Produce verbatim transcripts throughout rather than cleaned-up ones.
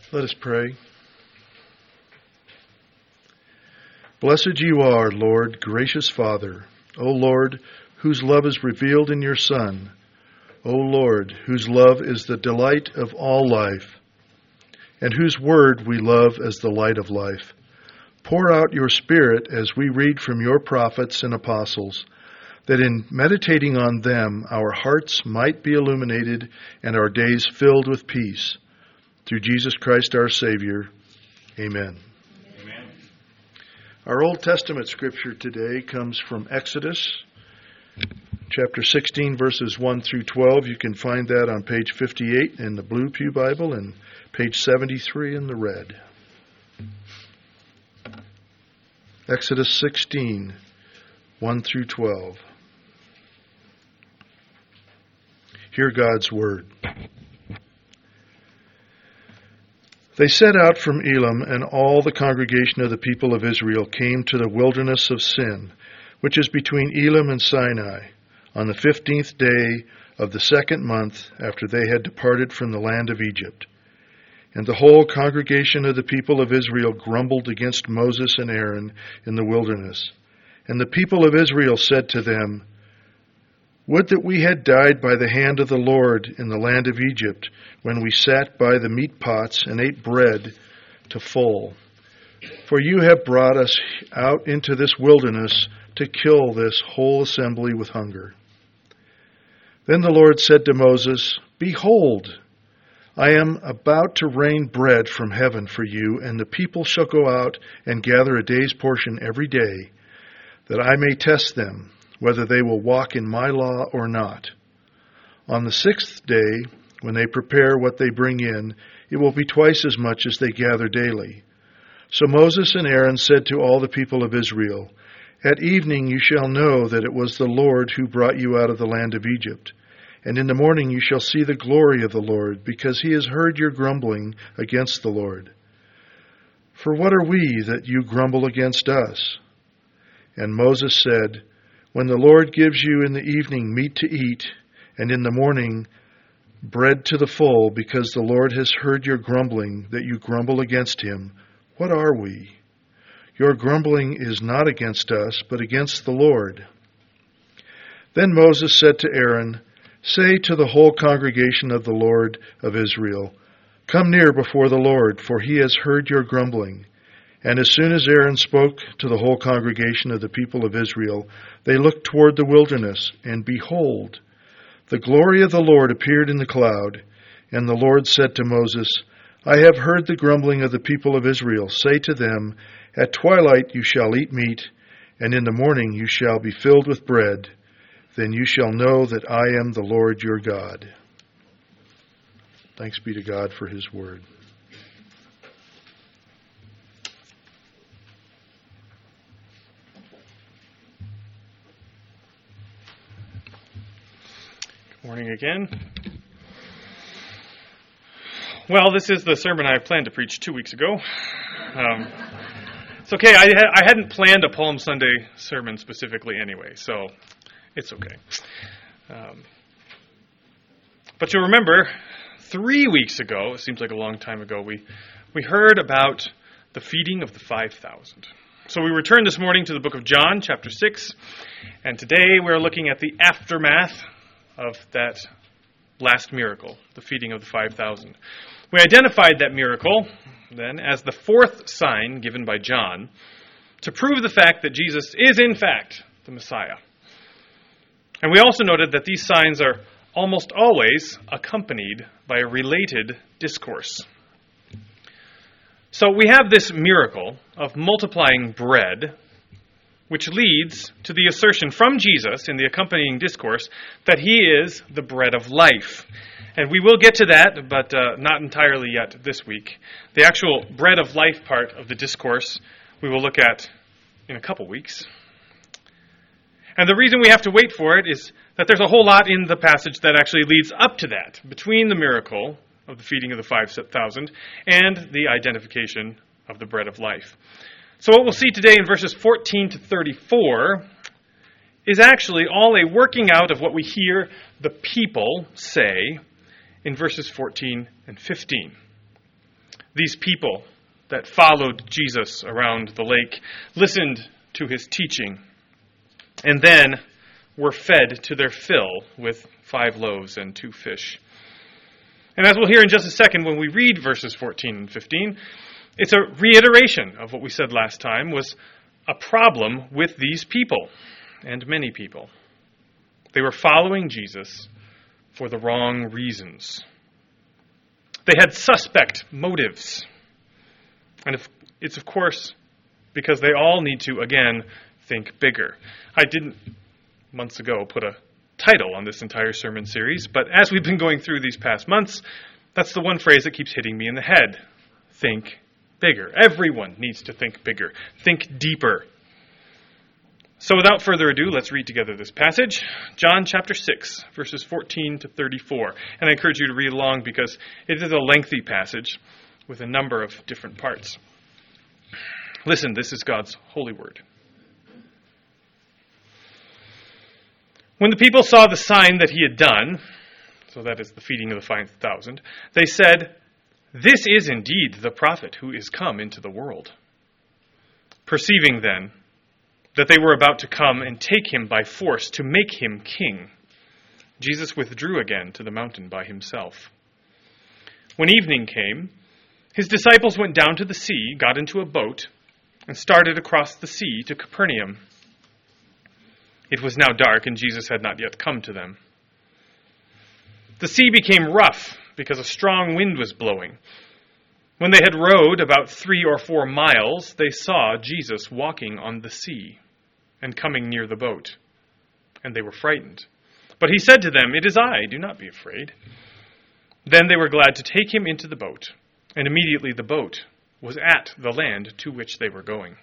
Let us pray. Blessed you are, Lord, gracious Father, O Lord, whose love is revealed in your Son, O Lord, whose love is the delight of all life, and whose word we love as the light of life. Pour out your Spirit as we read from your prophets and apostles, that in meditating on them our hearts might be illuminated and our days filled with peace. Through Jesus Christ our Savior. Amen. Amen. Our Old Testament scripture today comes from Exodus, chapter sixteen, verses one through twelve. You can find that on page fifty-eight in the Blue Pew Bible and page seventy-three in the red. Exodus sixteen, one through twelve. Hear God's word. They set out from Elim, and all the congregation of the people of Israel came to the wilderness of Sin, which is between Elim and Sinai, on the fifteenth day of the second month after they had departed from the land of Egypt. And the whole congregation of the people of Israel grumbled against Moses and Aaron in the wilderness. And the people of Israel said to them, "Would that we had died by the hand of the Lord in the land of Egypt, when we sat by the meat pots and ate bread to full. For you have brought us out into this wilderness to kill this whole assembly with hunger." Then the Lord said to Moses, "Behold, I am about to rain bread from heaven for you, and the people shall go out and gather a day's portion every day, that I may test them, whether they will walk in my law or not. On the sixth day, when they prepare what they bring in, it will be twice as much as they gather daily." So Moses and Aaron said to all the people of Israel, "At evening you shall know that it was the Lord who brought you out of the land of Egypt. And in the morning you shall see the glory of the Lord, because he has heard your grumbling against the Lord. For what are we that you grumble against us?" And Moses said, "When the Lord gives you in the evening meat to eat, and in the morning bread to the full, because the Lord has heard your grumbling, that you grumble against him, what are we? Your grumbling is not against us, but against the Lord." Then Moses said to Aaron, "Say to the whole congregation of the Lord of Israel, 'Come near before the Lord, for he has heard your grumbling.'" And as soon as Aaron spoke to the whole congregation of the people of Israel, they looked toward the wilderness, and behold, the glory of the Lord appeared in the cloud. And the Lord said to Moses, "I have heard the grumbling of the people of Israel. Say to them, at twilight you shall eat meat, and in the morning you shall be filled with bread. Then you shall know that I am the Lord your God." Thanks be to God for his word. Morning again. Well, this is the sermon I planned to preach two weeks ago. Um, it's okay. I, ha- I hadn't planned a Palm Sunday sermon specifically anyway, so it's okay. Um, but you'll remember, three weeks ago, it seems like a long time ago, we, we heard about the feeding of the five thousand. So we return this morning to the book of John, chapter six, and today we're looking at the aftermath of that last miracle, the feeding of the five thousand. We identified that miracle, then, as the fourth sign given by John to prove the fact that Jesus is, in fact, the Messiah. And we also noted that these signs are almost always accompanied by a related discourse. So we have this miracle of multiplying bread, which leads to the assertion from Jesus in the accompanying discourse that he is the bread of life. And we will get to that, but uh, not entirely yet this week. The actual bread of life part of the discourse we will look at in a couple weeks. And the reason we have to wait for it is that there's a whole lot in the passage that actually leads up to that, between the miracle of the feeding of the five thousand and the identification of the bread of life. So what we'll see today in verses fourteen to thirty-four is actually all a working out of what we hear the people say in verses fourteen and fifteen. These people that followed Jesus around the lake, listened to his teaching, and then were fed to their fill with five loaves and two fish. And as we'll hear in just a second when we read verses fourteen and fifteen, it's a reiteration of what we said last time was a problem with these people and many people. They were following Jesus for the wrong reasons. They had suspect motives. And if, it's, of course, because they all need to, again, think bigger. I didn't, months ago, put a title on this entire sermon series, but as we've been going through these past months, that's the one phrase that keeps hitting me in the head. Think bigger. Everyone needs to think bigger. Think deeper. So without further ado, let's read together this passage. John chapter six, verses fourteen to thirty-four. And I encourage you to read along because it is a lengthy passage with a number of different parts. Listen, this is God's holy word. When the people saw the sign that he had done, so that is the feeding of the five thousand, they said, "This is indeed the prophet who is come into the world." Perceiving then that they were about to come and take him by force to make him king, Jesus withdrew again to the mountain by himself. When evening came, his disciples went down to the sea, got into a boat, and started across the sea to Capernaum. It was now dark, and Jesus had not yet come to them. The sea became rough because a strong wind was blowing. When they had rowed about three or four miles, they saw Jesus walking on the sea and coming near the boat, and they were frightened. But he said to them, "It is I, do not be afraid." Then they were glad to take him into the boat, and immediately the boat was at the land to which they were going.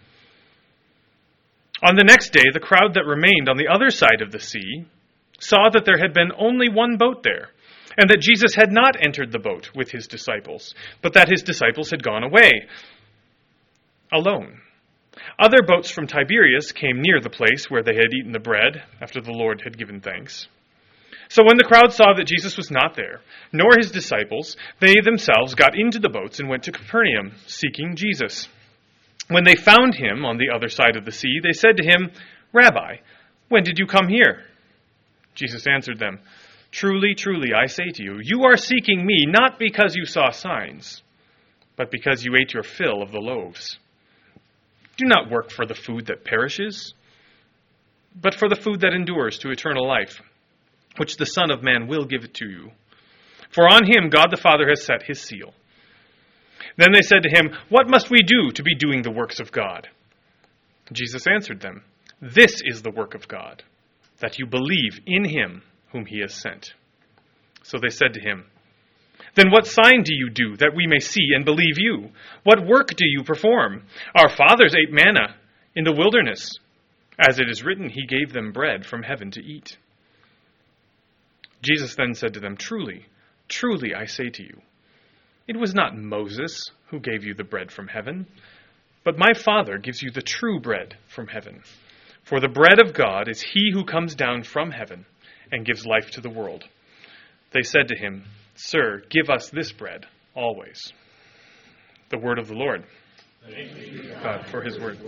On the next day, the crowd that remained on the other side of the sea saw that there had been only one boat there, and that Jesus had not entered the boat with his disciples, but that his disciples had gone away alone. Other boats from Tiberias came near the place where they had eaten the bread after the Lord had given thanks. So when the crowd saw that Jesus was not there, nor his disciples, they themselves got into the boats and went to Capernaum, seeking Jesus. When they found him on the other side of the sea, they said to him, "Rabbi, when did you come here?" Jesus answered them, "Truly, truly, I say to you, you are seeking me not because you saw signs, but because you ate your fill of the loaves. Do not work for the food that perishes, but for the food that endures to eternal life, which the Son of Man will give it to you. For on him God the Father has set his seal." Then they said to him, "What must we do to be doing the works of God?" Jesus answered them, "This is the work of God, that you believe in him whom he has sent." So they said to him, "Then what sign do you do that we may see and believe you? What work do you perform? Our fathers ate manna in the wilderness. As it is written, he gave them bread from heaven to eat." Jesus then said to them, "Truly, truly, I say to you, it was not Moses who gave you the bread from heaven, but my Father gives you the true bread from heaven. For the bread of God is he who comes down from heaven and gives life to the world." They said to him, "Sir, give us this bread always." The word of the Lord. Thanks be to God for his word.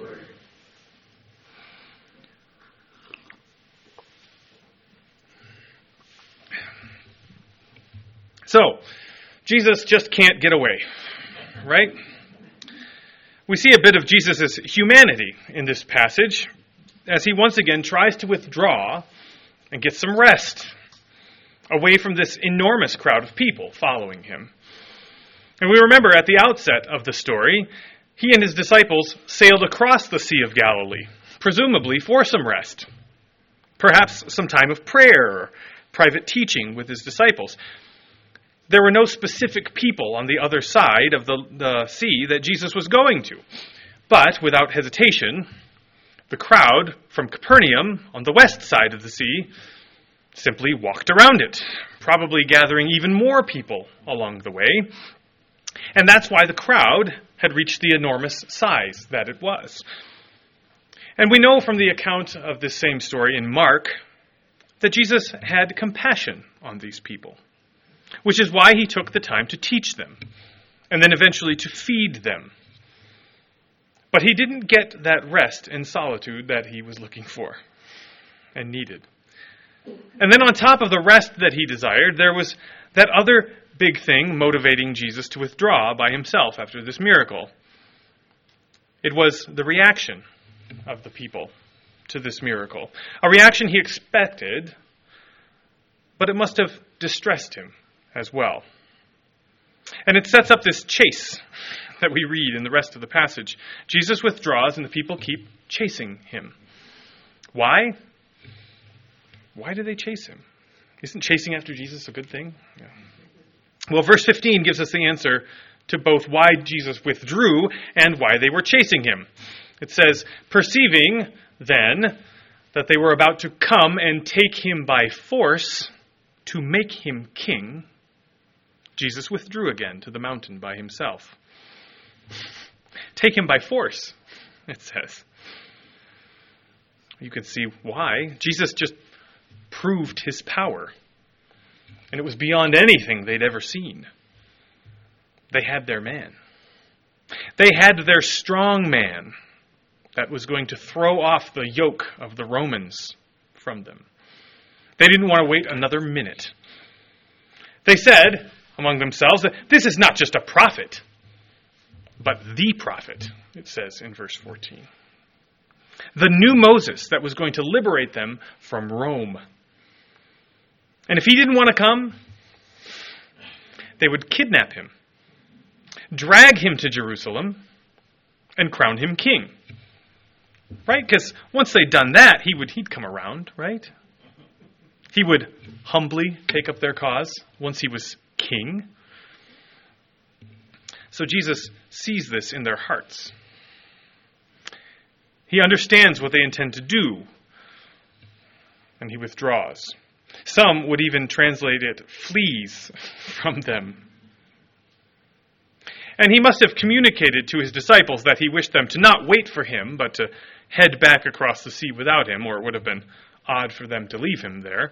So, Jesus just can't get away, right? We see a bit of Jesus' humanity in this passage as he once again tries to withdraw and get some rest away from this enormous crowd of people following him. And we remember at the outset of the story, he and his disciples sailed across the Sea of Galilee, presumably for some rest, perhaps some time of prayer or private teaching with his disciples. There were no specific people on the other side of the, the sea that Jesus was going to. But without hesitation, the crowd from Capernaum on the west side of the sea simply walked around it, probably gathering even more people along the way. And that's why the crowd had reached the enormous size that it was. And we know from the account of this same story in Mark that Jesus had compassion on these people, which is why he took the time to teach them and then eventually to feed them. But he didn't get that rest and solitude that he was looking for and needed. And then on top of the rest that he desired, there was that other big thing motivating Jesus to withdraw by himself after this miracle. It was the reaction of the people to this miracle. A reaction he expected, but it must have distressed him as well. And it sets up this chase that we read in the rest of the passage. Jesus withdraws and the people keep chasing him. Why? Why do they chase him? Isn't chasing after Jesus a good thing? Yeah. Well, verse fifteen gives us the answer to both why Jesus withdrew and why they were chasing him. It says, perceiving then that they were about to come and take him by force to make him king, Jesus withdrew again to the mountain by himself. Take him by force, it says. You can see why. Jesus just proved his power. And it was beyond anything they'd ever seen. They had their man. They had their strong man that was going to throw off the yoke of the Romans from them. They didn't want to wait another minute. They said among themselves that this is not just a prophet, but the prophet, it says in verse fourteen. The new Moses that was going to liberate them from Rome. And if he didn't want to come, they would kidnap him, drag him to Jerusalem, and crown him king. Right? Because once they'd done that, he would, he'd come around, right? He would humbly take up their cause once he was king. So Jesus sees this in their hearts. He understands what they intend to do, and he withdraws. Some would even translate it, flees from them. And he must have communicated to his disciples that he wished them to not wait for him, but to head back across the sea without him, or it would have been odd for them to leave him there.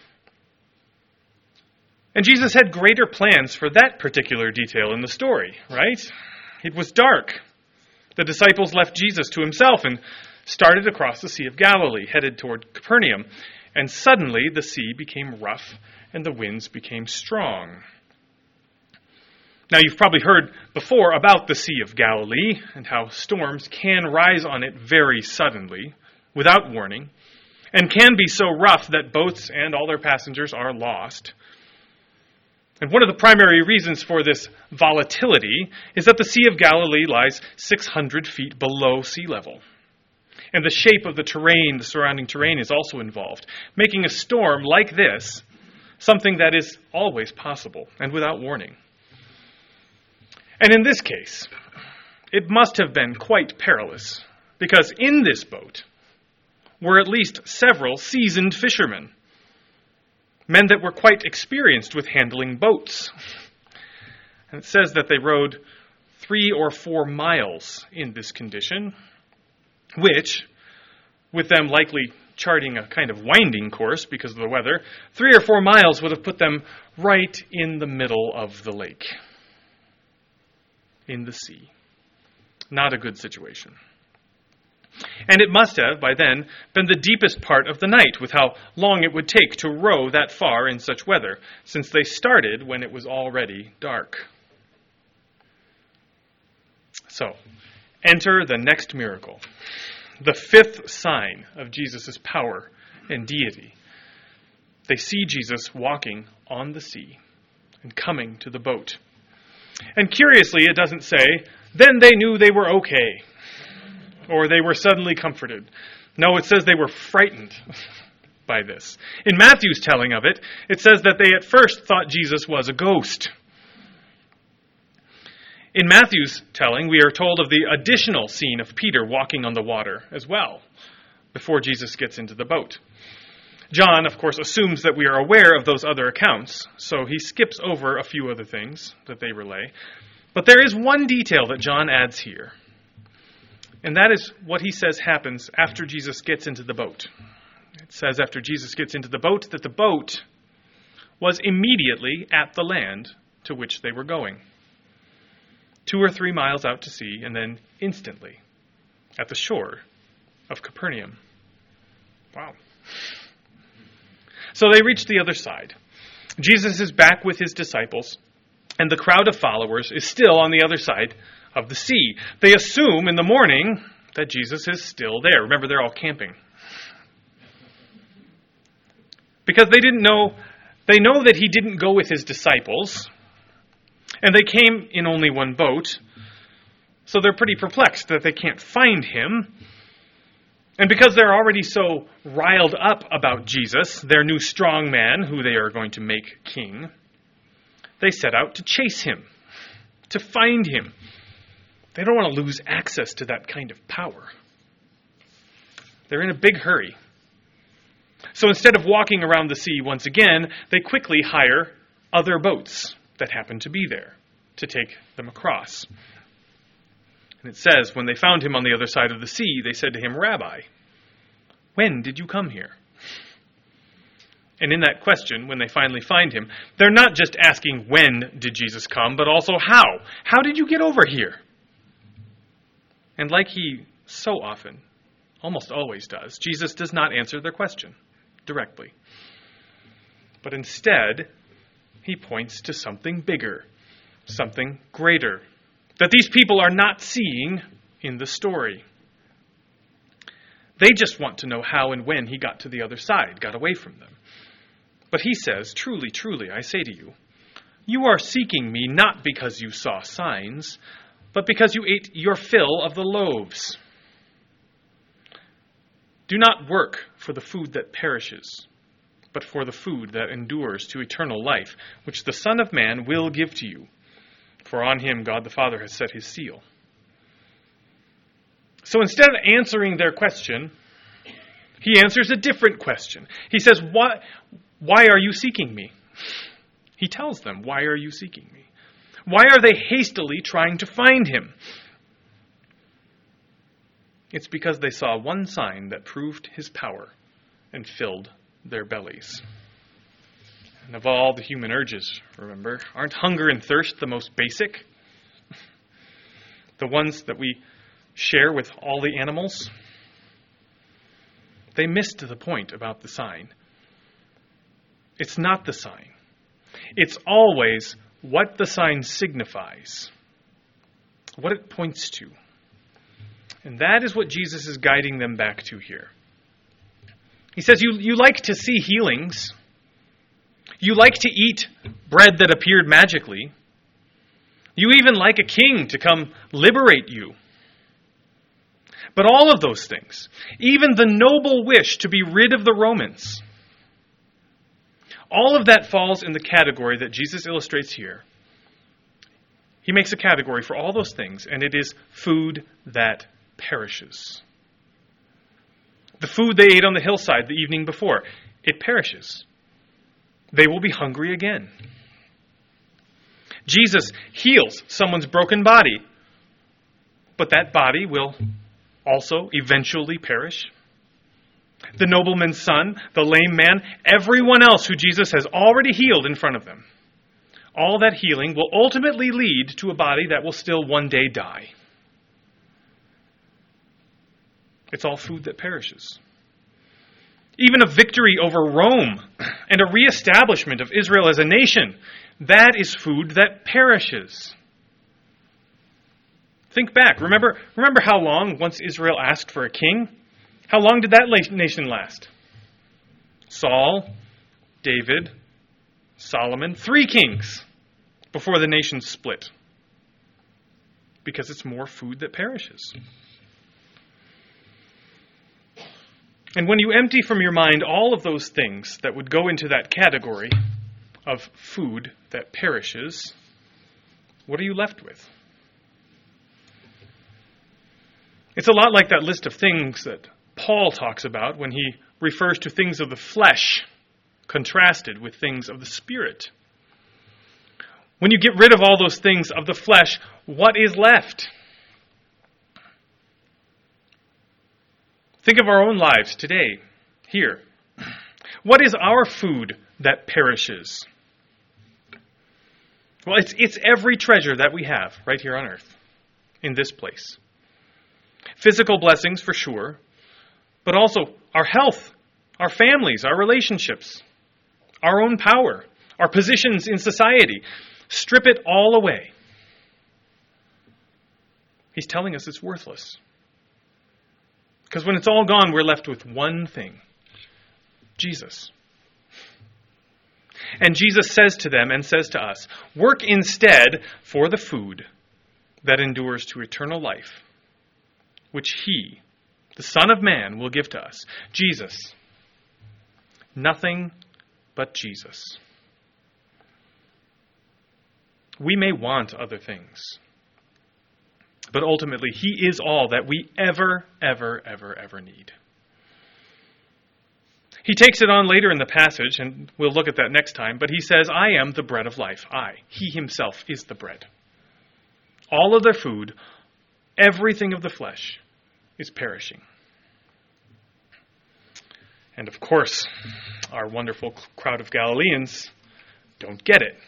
And Jesus had greater plans for that particular detail in the story, right? It was dark. The disciples left Jesus to himself and started across the Sea of Galilee, headed toward Capernaum. And suddenly the sea became rough and the winds became strong. Now, you've probably heard before about the Sea of Galilee and how storms can rise on it very suddenly, without warning, and can be so rough that boats and all their passengers are lost. And one of the primary reasons for this volatility is that the Sea of Galilee lies six hundred feet below sea level. And the shape of the terrain, the surrounding terrain, is also involved, making a storm like this something that is always possible and without warning. And in this case, it must have been quite perilous, because in this boat were at least several seasoned fishermen, men that were quite experienced with handling boats. And it says that they rowed three or four miles in this condition, which, with them likely charting a kind of winding course because of the weather, three or four miles would have put them right in the middle of the lake, in the sea. Not a good situation. And it must have, by then, been the deepest part of the night, with how long it would take to row that far in such weather, since they started when it was already dark. So, enter the next miracle, the fifth sign of Jesus' power and deity. They see Jesus walking on the sea and coming to the boat. And curiously, it doesn't say, then they knew they were okay, or they were suddenly comforted. No, it says they were frightened by this. In Matthew's telling of it, it says that they at first thought Jesus was a ghost. In Matthew's telling, we are told of the additional scene of Peter walking on the water as well, before Jesus gets into the boat. John, of course, assumes that we are aware of those other accounts, so he skips over a few other things that they relay. But there is one detail that John adds here, and that is what he says happens after Jesus gets into the boat. It says after Jesus gets into the boat that the boat was immediately at the land to which they were going. two or three miles out to sea, and then instantly at the shore of Capernaum. Wow. So they reach the other side. Jesus is back with his disciples, and the crowd of followers is still on the other side of the sea. They assume in the morning that Jesus is still there. Remember, they're all camping. Because they didn't know, they know that he didn't go with his disciples, and they came in only one boat, so they're pretty perplexed that they can't find him. And because they're already so riled up about Jesus, their new strong man, who they are going to make king, they set out to chase him, to find him. They don't want to lose access to that kind of power. They're in a big hurry. So instead of walking around the sea once again, they quickly hire other boats that happen to be there to take them across. And it says, when they found him on the other side of the sea, they said to him, "Rabbi, when did you come here?" And in that question, when they finally find him, they're not just asking, when did Jesus come, but also how? How did you get over here? And like he so often, almost always does, Jesus does not answer their question directly. But instead, he points to something bigger, something greater, that these people are not seeing in the story. They just want to know how and when he got to the other side, got away from them. But he says, "Truly, truly, I say to you, you are seeking me not because you saw signs, but because you ate your fill of the loaves. Do not work for the food that perishes, but for the food that endures to eternal life, which the Son of Man will give to you. For on him God the Father has set his seal." So instead of answering their question, he answers a different question. He says, why, why are you seeking me? He tells them, why are you seeking me? Why are they hastily trying to find him? It's because they saw one sign that proved his power and filled their bellies. And of all the human urges, remember, aren't hunger and thirst the most basic? The ones that we share with all the animals? They missed the point about the sign. It's not the sign. It's always what the sign signifies, what it points to. And that is what Jesus is guiding them back to here. He says, you, you like to see healings. You like to eat bread that appeared magically. You even like a king to come liberate you. But all of those things, even the noble wish to be rid of the Romans, all of that falls in the category that Jesus illustrates here. He makes a category for all those things, and it is food that perishes. The food they ate on the hillside the evening before, it perishes. They will be hungry again. Jesus heals someone's broken body, but that body will also eventually perish. The nobleman's son, the lame man, everyone else who Jesus has already healed in front of them. All that healing will ultimately lead to a body that will still one day die. It's all food that perishes. Even a victory over Rome and a reestablishment of Israel as a nation, that is food that perishes. Think back. Remember, remember how long, once Israel asked for a king, how long did that nation last? Saul, David, Solomon, three kings before the nation split. Because it's more food that perishes. And when you empty from your mind all of those things that would go into that category of food that perishes, what are you left with? It's a lot like that list of things that Paul talks about when he refers to things of the flesh contrasted with things of the Spirit. When you get rid of all those things of the flesh, what is left? Think of our own lives today, here. What is our food that perishes? Well, it's, it's every treasure that we have right here on earth, in this place. Physical blessings, for sure, but also our health, our families, our relationships, our own power, our positions in society. Strip it all away. He's telling us it's worthless. Because when it's all gone, we're left with one thing: Jesus. And Jesus says to them and says to us, work instead for the food that endures to eternal life, which He, the Son of Man, will give to us. Jesus. Nothing but Jesus. We may want other things, but ultimately He is all that we ever, ever, ever, ever need. He takes it on later in the passage, and we'll look at that next time, but He says, I am the bread of life. I, He Himself, is the bread. All of their food, everything of the flesh, is perishing. And of course, our wonderful crowd of Galileans don't get it.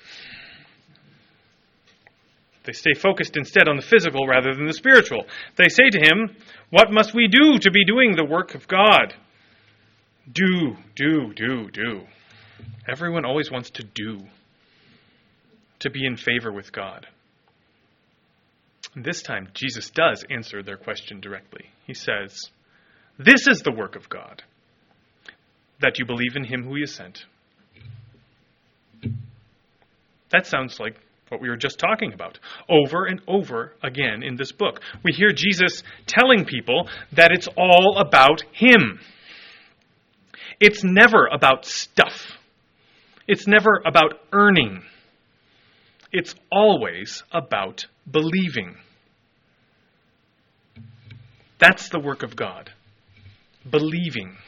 They stay focused instead on the physical rather than the spiritual. They say to Him, what must we do to be doing the work of God? Do, do, do, do. Everyone always wants to do, to be in favor with God. And this time, Jesus does answer their question directly. He says, this is the work of God, that you believe in Him who He has sent. That sounds like what we were just talking about. Over and over again in this book, we hear Jesus telling people that it's all about Him. It's never about stuff. It's never about earning. It's always about believing. That's the work of God. Believing.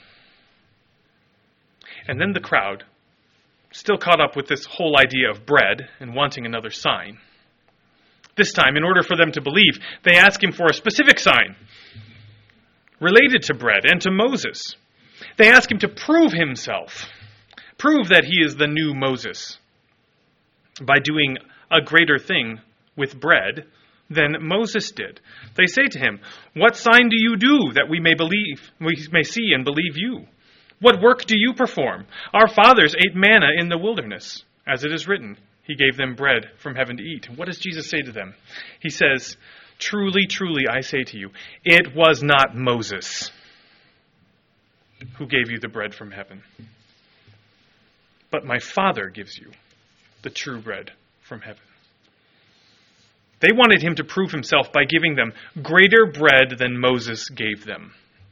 And then the crowd, still caught up with this whole idea of bread and wanting another sign. This time, in order for them to believe, they ask Him for a specific sign related to bread and to Moses. They ask Him to prove Himself, prove that He is the new Moses, by doing a greater thing with bread than Moses did. They say to Him, what sign do you do that we may believe, we may see and believe you? What work do you perform? Our fathers ate manna in the wilderness, as it is written, He gave them bread from heaven to eat. And what does Jesus say to them? He says, truly, truly, I say to you, it was not Moses who gave you the bread from heaven, but my Father gives you the true bread from heaven. They wanted Him to prove Himself by giving them greater bread than Moses gave them.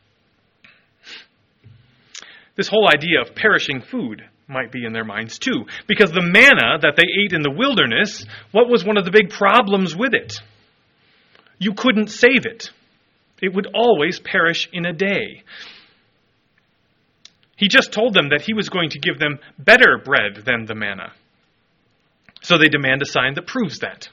This whole idea of perishing food might be in their minds too, because the manna that they ate in the wilderness, what was one of the big problems with it? You couldn't save it. It would always perish in a day. He just told them that He was going to give them better bread than the manna. So they demand a sign that proves that.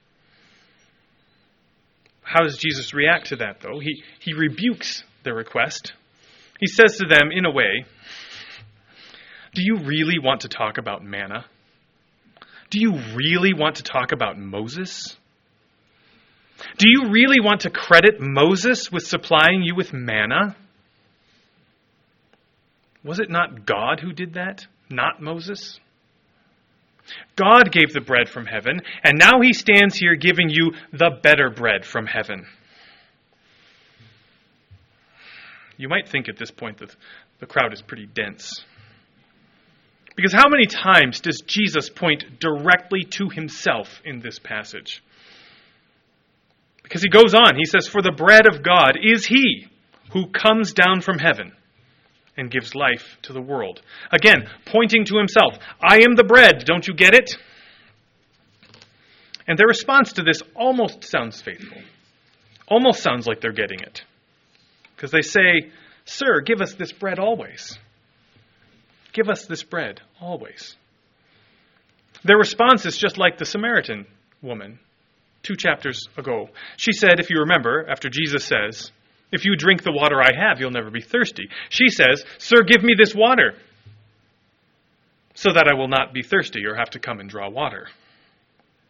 How does Jesus react to that, though? He, he rebukes their request. He says to them, in a way, do you really want to talk about manna? Do you really want to talk about Moses? Do you really want to credit Moses with supplying you with manna? Was it not God who did that, not Moses? God gave the bread from heaven, and now He stands here giving you the better bread from heaven. You might think at this point that the crowd is pretty dense. Because how many times does Jesus point directly to Himself in this passage? Because He goes on, He says, for the bread of God is He who comes down from heaven and gives life to the world. Again, pointing to Himself. I am the bread, don't you get it? And their response to this almost sounds faithful. Almost sounds like they're getting it. Because they say, sir, give us this bread always. Give us this bread always. Their response is just like the Samaritan woman two chapters ago. She said, if you remember, after Jesus says, if you drink the water I have, you'll never be thirsty. She says, sir, give me this water so that I will not be thirsty or have to come and draw water.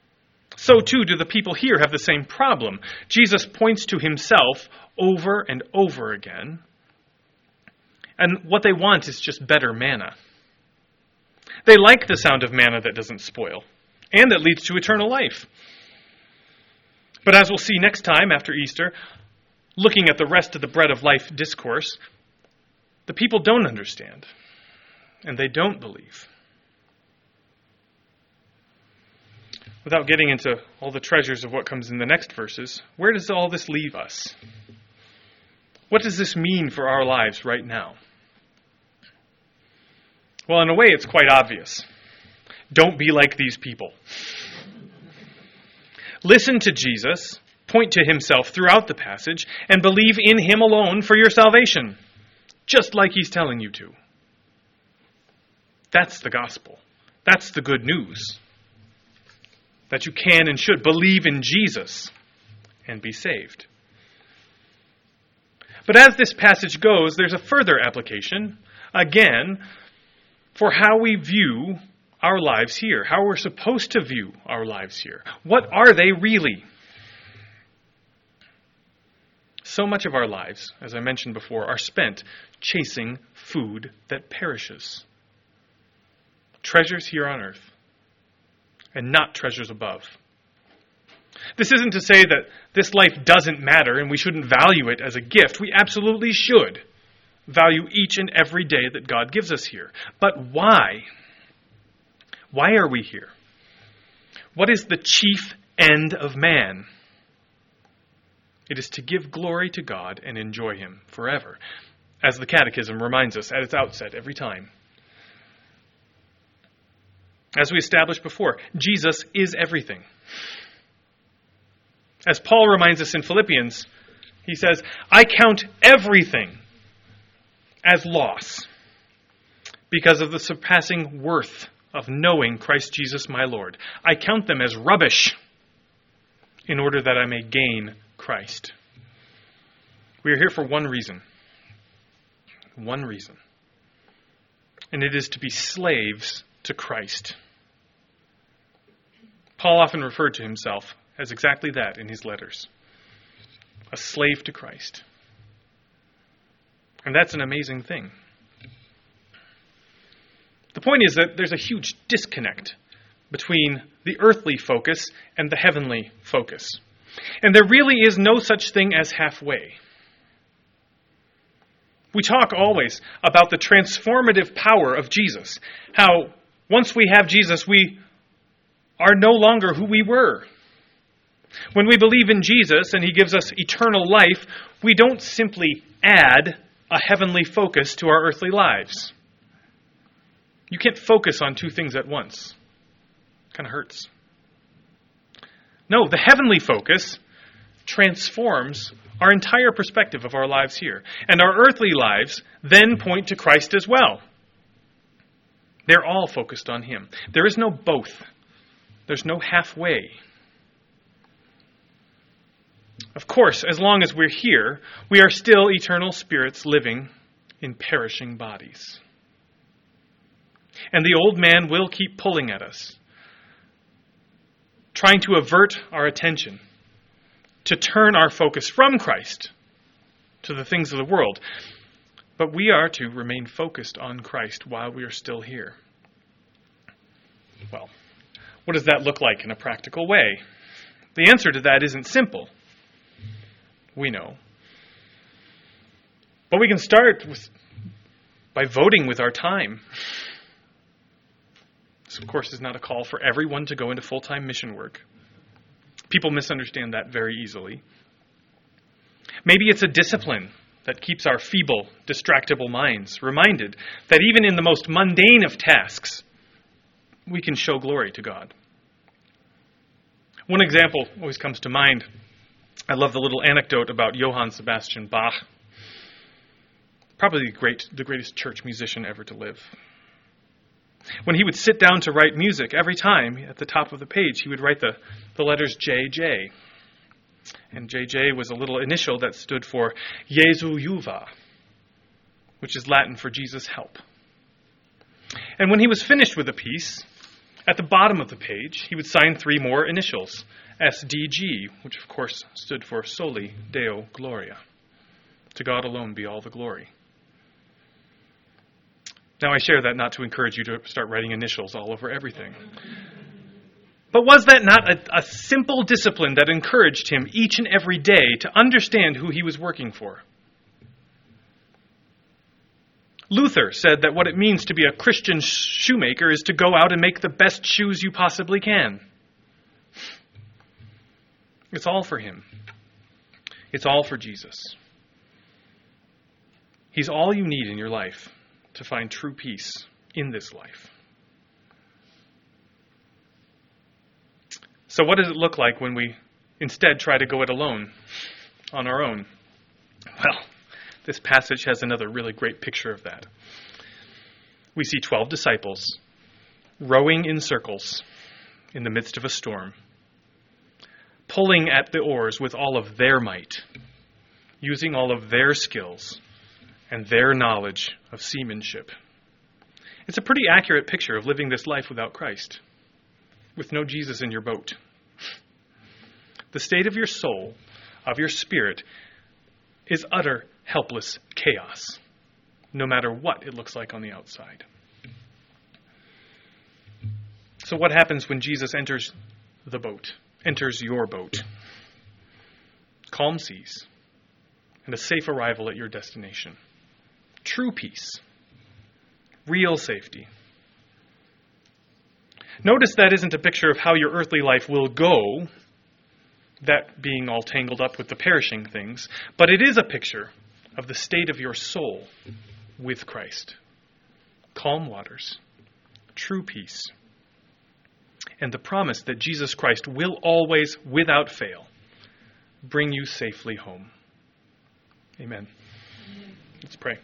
So too do the people here have the same problem. Jesus points to himself over and over again. And what they want is just better manna. They like the sound of manna that doesn't spoil and that leads to eternal life. But as we'll see next time after Easter, looking at the rest of the Bread of Life discourse, the people don't understand and they don't believe. Without getting into all the treasures of what comes in the next verses, where does all this leave us? What does this mean for our lives right now? Well, in a way, it's quite obvious. Don't be like these people. Listen to Jesus, point to himself throughout the passage, and believe in him alone for your salvation, just like he's telling you to. That's the gospel. That's the good news. That you can and should believe in Jesus and be saved. But as this passage goes, there's a further application, again, for how we view our lives here, how we're supposed to view our lives here. What are they really? So much of our lives, as I mentioned before, are spent chasing food that perishes. Treasures here on earth, and not treasures above. This isn't to say that this life doesn't matter and we shouldn't value it as a gift. We absolutely should value each and every day that God gives us here. But why? Why are we here? What is the chief end of man? It is to give glory to God and enjoy him forever, as the Catechism reminds us at its outset every time. As we established before, Jesus is everything. As Paul reminds us in Philippians, he says, I count everything as loss because of the surpassing worth of knowing Christ Jesus my Lord. I count them as rubbish in order that I may gain Christ. We are here for one reason. One reason. And it is to be slaves to Christ. Paul often referred to himself as exactly that in his letters. A slave to Christ. And that's an amazing thing. The point is that there's a huge disconnect between the earthly focus and the heavenly focus. And there really is no such thing as halfway. We talk always about the transformative power of Jesus. How once we have Jesus, we are no longer who we were. When we believe in Jesus and he gives us eternal life, we don't simply add a heavenly focus to our earthly lives. You can't focus on two things at once. It kind of hurts. No, the heavenly focus transforms our entire perspective of our lives here. And our earthly lives then point to Christ as well. They're all focused on him. There is no both. There's no halfway. Of course, as long as we're here, we are still eternal spirits living in perishing bodies. And the old man will keep pulling at us, trying to avert our attention, to turn our focus from Christ to the things of the world. But we are to remain focused on Christ while we are still here. Well, what does that look like in a practical way? The answer to that isn't simple. We know. But we can start with, by voting with our time. This, of course, is not a call for everyone to go into full-time mission work. People misunderstand that very easily. Maybe it's a discipline that keeps our feeble, distractible minds reminded that even in the most mundane of tasks, we can show glory to God. One example always comes to mind. I love the little anecdote about Johann Sebastian Bach, probably the, great, the greatest church musician ever to live. When he would sit down to write music, every time at the top of the page, he would write the, the letters J J. And J J was a little initial that stood for Jesu Juva, which is Latin for Jesus help. And when he was finished with a piece, At the bottom of the page, he would sign three more initials, S D G, which of course stood for Soli Deo Gloria. To God alone be all the glory. Now I share that not to encourage you to start writing initials all over everything. But was that not a, a simple discipline that encouraged him each and every day to understand who he was working for? Luther said that what it means to be a Christian shoemaker is to go out and make the best shoes you possibly can. It's all for him. It's all for Jesus. He's all you need in your life to find true peace in this life. So what does it look like when we instead try to go it alone, on our own? Well, this passage has another really great picture of that. We see twelve disciples rowing in circles in the midst of a storm, pulling at the oars with all of their might, using all of their skills and their knowledge of seamanship. It's a pretty accurate picture of living this life without Christ, with no Jesus in your boat. The state of your soul, of your spirit, is utter helpless chaos, no matter what it looks like on the outside. So what happens when Jesus enters the boat, enters your boat? Calm seas and a safe arrival at your destination. True peace. Real safety. Notice that isn't a picture of how your earthly life will go, that being all tangled up with the perishing things, but it is a picture of the state of your soul with Christ. Calm waters, true peace, and the promise that Jesus Christ will always, without fail, bring you safely home. Amen. Let's pray.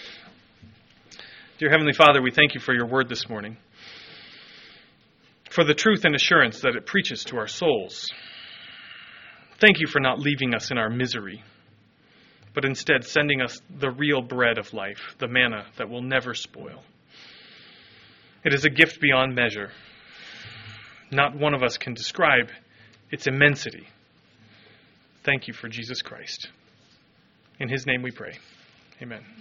Dear Heavenly Father, we thank you for your word this morning, for the truth and assurance that it preaches to our souls. Thank you for not leaving us in our misery, but instead sending us the real bread of life, the manna that will never spoil. It is a gift beyond measure. Not one of us can describe its immensity. Thank you for Jesus Christ. In his name we pray. Amen.